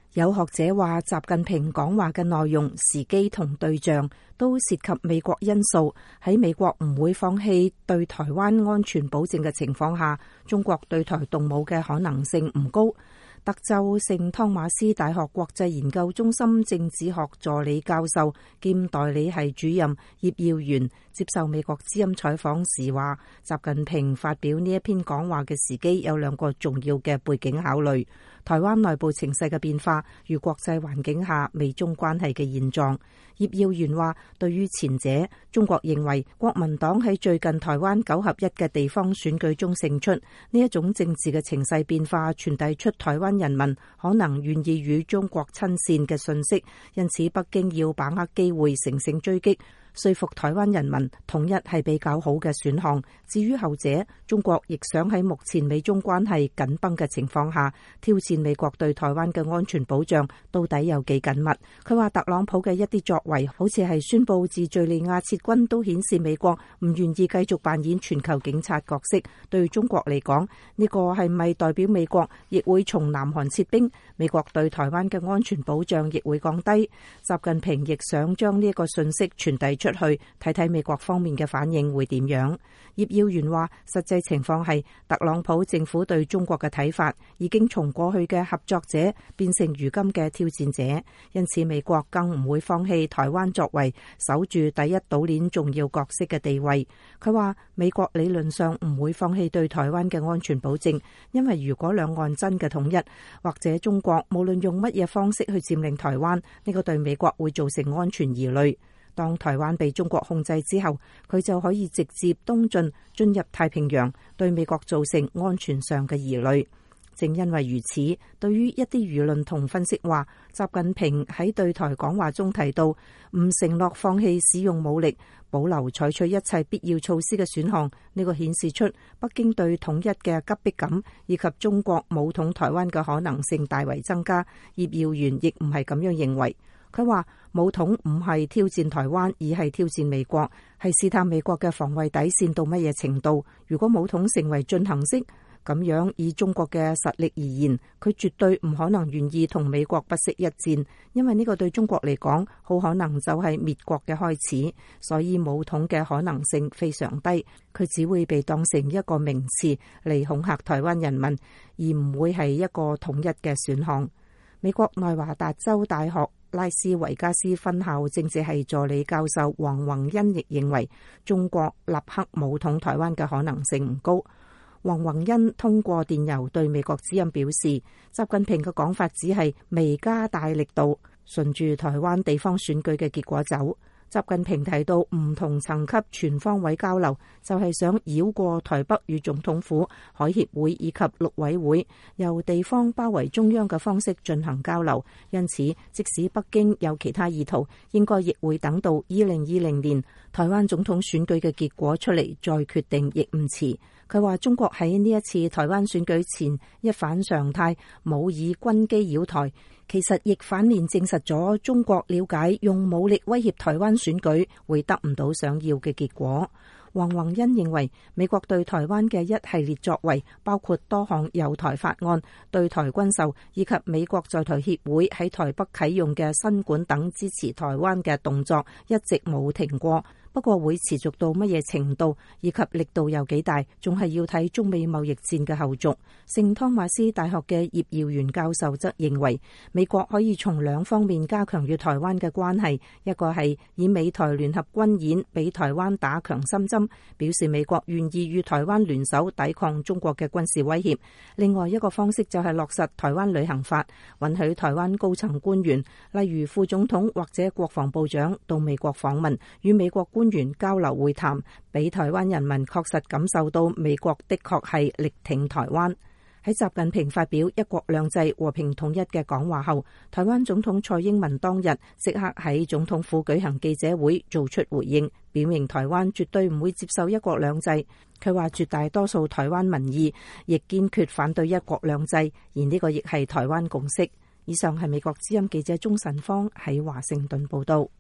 有學者話，習近平講話嘅內容、時機同對象都涉及美國因素。喺美國唔會放棄對台灣安全保證嘅情況下，中國對台動武嘅可能性唔高。德州聖湯馬斯大學國際研究中心政治學助理教授兼代理系主任葉耀元接受美國之音採訪時話，習近平發表呢一篇講話嘅時機有兩個重要嘅背景考慮：台灣內部情勢嘅變化與國際環境下美中關係嘅現狀。葉耀元話，對於前者，中國認為國民黨喺最近台灣9合1嘅地方選舉中勝出，呢一種政治嘅情勢變化傳遞出台灣人民可能願意與中國親善嘅訊息，因此北京要把握機會乘勝追擊，說服台灣人民統一係比較好嘅選項。至於後者，中國亦想喺目前美中關係緊繃嘅情況下，挑戰美國對台灣嘅安全保障到底有幾緊密。佢話特朗普嘅一啲作為，好似係宣布自敘利亞撤軍，都顯示美國唔願意繼續扮演全球警察角色。對中國嚟講，呢個係咪代表美國亦會從南韓撤兵？美國對台灣嘅安全保障亦會降低。習近平亦想將呢一個信息傳遞出去，睇睇美國方面嘅反應會點樣。葉耀元話，實際情況係特朗普政府對中國嘅睇法已經從過去嘅合作者變成如今嘅挑戰者，因此美國更唔會放棄台灣作為守住第一島鏈重要角色嘅地位。佢話美國理論上唔會放棄對台灣嘅安全保證，因為如果兩岸真嘅統一，或者中國無論用乜嘢方式去佔領台灣，呢個對美國會造成安全疑慮。當台灣被中國控制之後，佢就可以直接東進入太平洋，對美國造成安全上嘅疑慮。正因為如此，對於一啲輿論同分析話，習近平喺對台講話中提到唔承諾放棄使用武力，保留採取一切必要措施嘅選項，呢個顯示出北京對統一嘅急迫感，以及中國武統台灣嘅可能性大為增加。葉耀元亦唔係咁樣認為。佢話武統唔係挑戰台灣，而係挑戰美國，係試探美國嘅防衛底線到乜嘢程度。如果武統成為進行式，咁樣以中國嘅實力而言，佢絕對唔可能願意同美國不惜一戰，因為呢個對中國嚟講，好可能就係滅國嘅開始。所以武統嘅可能性非常低，佢只會被當成一個名詞嚟恐嚇台灣人民，而唔會係一個統一嘅選項。美國內華達州大學拉斯維加斯分校政治系助理教授黃宏恩亦認為，中國立刻武統台灣嘅可能性唔高。黃宏恩通過電郵對美國之音表示，習近平嘅講法只係未加大力度，順住台灣地方選舉嘅結果走。習近平提到唔同層級全方位交流，就係想繞過台北與總統府、海協會以及陸委會，由地方包圍中央嘅方式進行交流。因此，即使北京有其他意圖，應該亦會等到2020年台灣總統選舉嘅結果出嚟再決定，亦唔遲。佢話中國喺呢一次台灣選舉前一反常態，冇以軍機擾台，其實亦反面證實咗中國了解用武力威脅台灣選舉會得唔到想要嘅結果。黃宏恩認為，美國對台灣嘅一系列作為，包括多項友台法案、對台軍售，以及美國在台協會喺台北啟用嘅新館等支持台灣嘅動作，一直冇停過。不過會持續到乜嘢程度，以及力度有幾大，仲係要睇中美貿易戰嘅後續。聖湯馬斯大學嘅葉耀元教授則認為，美國可以從兩方面加強與台灣嘅關係，一個係以美台聯合軍演俾台灣打強心針，表示美國願意與台灣聯手抵抗中國嘅軍事威脅。另外一個方式就係落實台灣旅行法，允許台灣高層官員，例如副總統或者國防部長到美國訪問，與美國官員交流會談，俾台灣人民確實感受到美國的確係力挺台灣。喺習近平發表一國兩制和平統一嘅講話後，台灣總統蔡英文當日即刻喺總統府舉行記者會做出回應，表明台灣絕對唔會接受一國兩制。佢話絕大多數台灣民意亦堅決反對一國兩制，而呢個亦係台灣共識。以上係美國之音記者鍾晨芳喺華盛頓報道。